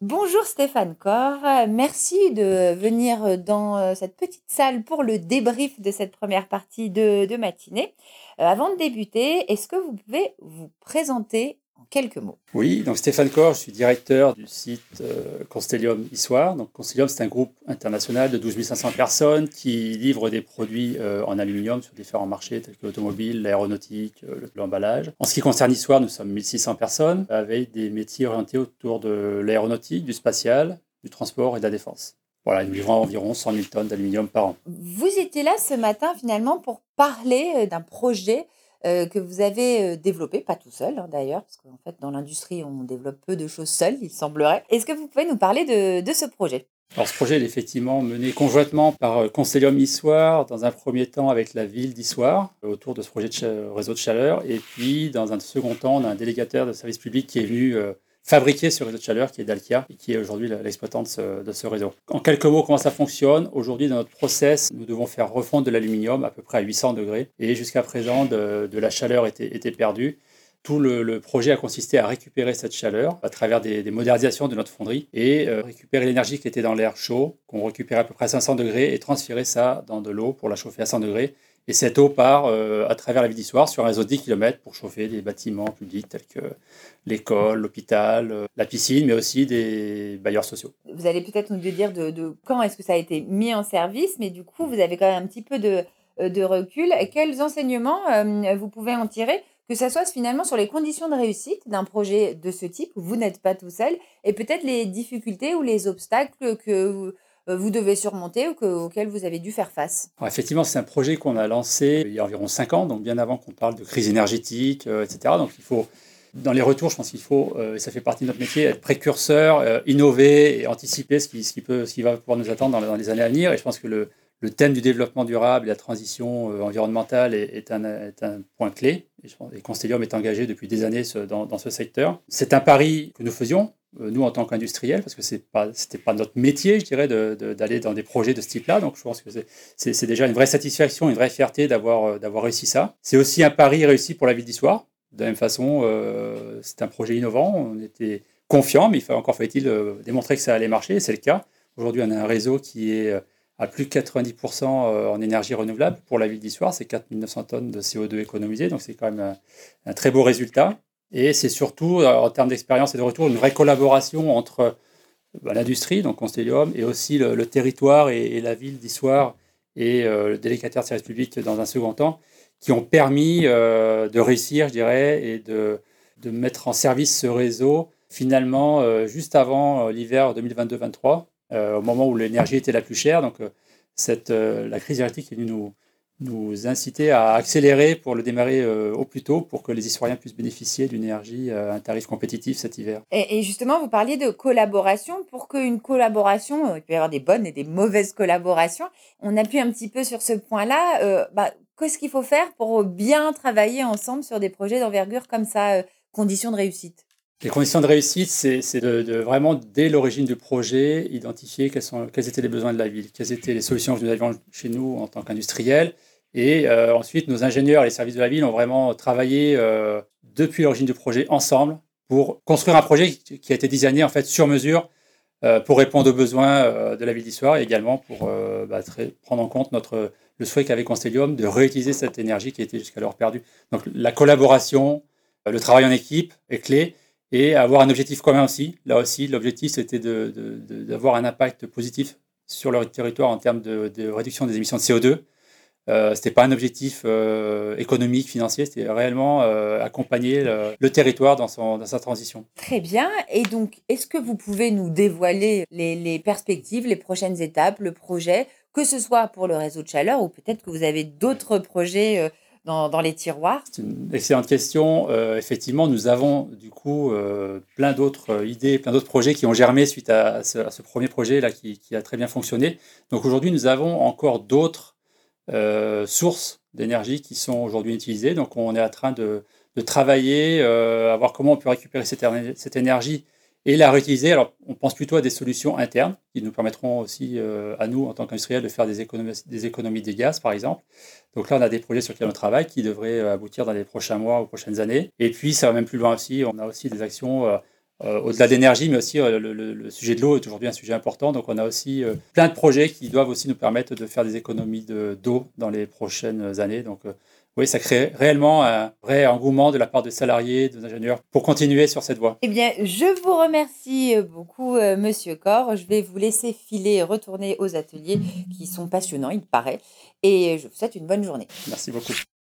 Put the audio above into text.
Bonjour Stéphane Corr, merci de venir dans cette petite salle pour le débrief de cette première partie de matinée. Avant de débuter, est-ce que vous pouvez vous présenter en quelques mots? Oui, donc Stéphane Corr, je suis directeur du site Constellium Issoire. Donc Constellium, c'est un groupe international de 12 500 personnes qui livre des produits en aluminium sur différents marchés tels que l'automobile, l'aéronautique, l'emballage. En ce qui concerne Issoire, nous sommes 1600 personnes avec des métiers orientés autour de l'aéronautique, du spatial, du transport et de la défense. Voilà, nous livrons environ 100 000 tonnes d'aluminium par an. Vous étiez là ce matin finalement pour parler d'un projet que vous avez développé, pas tout seul d'ailleurs, parce qu'en fait dans l'industrie on développe peu de choses seul, il semblerait. Est-ce que vous pouvez nous parler de ce projet? Alors ce projet est effectivement mené conjointement par Constellium Issoire, dans un premier temps avec la ville d'Issoire, autour de ce projet de réseau de chaleur. Et puis dans un second temps, on a un délégataire de service public qui est venu fabriquer ce réseau de chaleur, qui est Dalkia, et qui est aujourd'hui l'exploitant de ce réseau. En quelques mots, comment ça fonctionne? Aujourd'hui, dans notre process, nous devons faire refondre de l'aluminium à peu près à 800 degrés. Et jusqu'à présent, de la chaleur était perdue. Tout le projet a consisté à récupérer cette chaleur à travers des modernisations de notre fonderie et récupérer l'énergie qui était dans l'air chaud, qu'on récupérait à peu près à 500 degrés, et transférer ça dans de l'eau pour la chauffer à 100 degrés. Et cette eau part à travers la ville d'Issoire sur un réseau de 10 km pour chauffer des bâtiments publics tels que l'école, l'hôpital, la piscine, mais aussi des bailleurs sociaux. Vous allez peut-être nous dire de quand est-ce que ça a été mis en service, mais du coup, vous avez quand même un petit peu de recul. Quels enseignements vous pouvez en tirer, que ça soit finalement sur les conditions de réussite d'un projet de ce type, où vous n'êtes pas tout seul, et peut-être les difficultés ou les obstacles que vous devez surmonter ou auxquels vous avez dû faire face? Alors, effectivement, c'est un projet qu'on a lancé il y a environ 5 ans, donc bien avant qu'on parle de crise énergétique, etc. Donc il faut, dans les retours, je pense qu'il faut, et ça fait partie de notre métier, être précurseur, innover et anticiper ce qui va pouvoir nous attendre dans les années à venir. Et je pense que le thème du développement durable et la transition environnementale est un point clé. Et Constellium est engagé depuis des années dans ce secteur. C'est un pari que nous faisions, nous en tant qu'industriels, parce que c'était pas notre métier, je dirais, d'aller dans des projets de ce type-là. Donc je pense que c'est déjà une vraie satisfaction, une vraie fierté d'avoir réussi ça. C'est aussi un pari réussi pour la ville d'Issoire. De la même façon, c'est un projet innovant. On était confiants, mais encore fallait-il démontrer que ça allait marcher, et c'est le cas. Aujourd'hui, on a un réseau qui est à plus de 90% en énergie renouvelable. Pour la ville d'Issoire, c'est 4 900 tonnes de CO2 économisées, donc c'est quand même un très beau résultat. Et c'est surtout, en termes d'expérience et de retour, une vraie collaboration entre l'industrie, donc Constellium, et aussi le territoire et la ville d'Issoire et le délégataire de service public dans un second temps, qui ont permis de réussir, je dirais, et de mettre en service ce réseau finalement juste avant l'hiver 2022-23, au moment où l'énergie était la plus chère. Donc la crise énergétique est venue nous inciter à accélérer pour le démarrer au plus tôt pour que les Issoiriens puissent bénéficier d'une énergie à un tarif compétitif cet hiver. Et justement, vous parliez de collaboration. Pour qu'une collaboration, il peut y avoir des bonnes et des mauvaises collaborations. On appuie un petit peu sur ce point-là. Qu'est-ce qu'il faut faire pour bien travailler ensemble sur des projets d'envergure comme ça, conditions de réussite? Les conditions de réussite, c'est de vraiment, dès l'origine du projet, identifier quels étaient les besoins de la ville, quelles étaient les solutions que nous avions chez nous en tant qu'industriels. Et ensuite, nos ingénieurs et les services de la ville ont vraiment travaillé depuis l'origine du projet ensemble pour construire un projet qui a été designé en fait sur mesure pour répondre aux besoins de la ville d'Issoire, et également pour prendre en compte le souhait qu'avait Constellium de réutiliser cette énergie qui était jusqu'alors perdue. Donc la collaboration, le travail en équipe est clé, et avoir un objectif commun aussi. Là aussi, l'objectif, c'était d'avoir un impact positif sur leur territoire en termes de réduction des émissions de CO2. Ce n'était pas un objectif économique, financier, c'était réellement accompagner le territoire dans sa transition. Très bien. Et donc, est-ce que vous pouvez nous dévoiler les perspectives, les prochaines étapes, le projet, que ce soit pour le réseau de chaleur ou peut-être que vous avez d'autres projets dans les tiroirs? C'est une excellente question. Effectivement, nous avons du coup plein d'autres idées, plein d'autres projets qui ont germé suite à ce premier projet là qui a très bien fonctionné. Donc aujourd'hui, nous avons encore d'autres sources d'énergie qui sont aujourd'hui utilisées. Donc on est en train de travailler à voir comment on peut récupérer cette énergie et la réutiliser. Alors on pense plutôt à des solutions internes qui nous permettront aussi à nous, en tant qu'industriels, de faire des économies de gaz, par exemple. Donc là, on a des projets sur lesquels on travaille qui devraient aboutir dans les prochains mois ou prochaines années. Et puis, ça va même plus loin aussi. On a aussi des actions au-delà de l'énergie, mais aussi le sujet de l'eau est aujourd'hui un sujet important. Donc on a aussi plein de projets qui doivent aussi nous permettre de faire des économies d'eau dans les prochaines années. Donc oui, ça crée réellement un vrai engouement de la part des salariés, des ingénieurs, pour continuer sur cette voie. Eh bien, je vous remercie beaucoup, Monsieur Corr. Je vais vous laisser filer et retourner aux ateliers qui sont passionnants, il paraît. Et je vous souhaite une bonne journée. Merci beaucoup.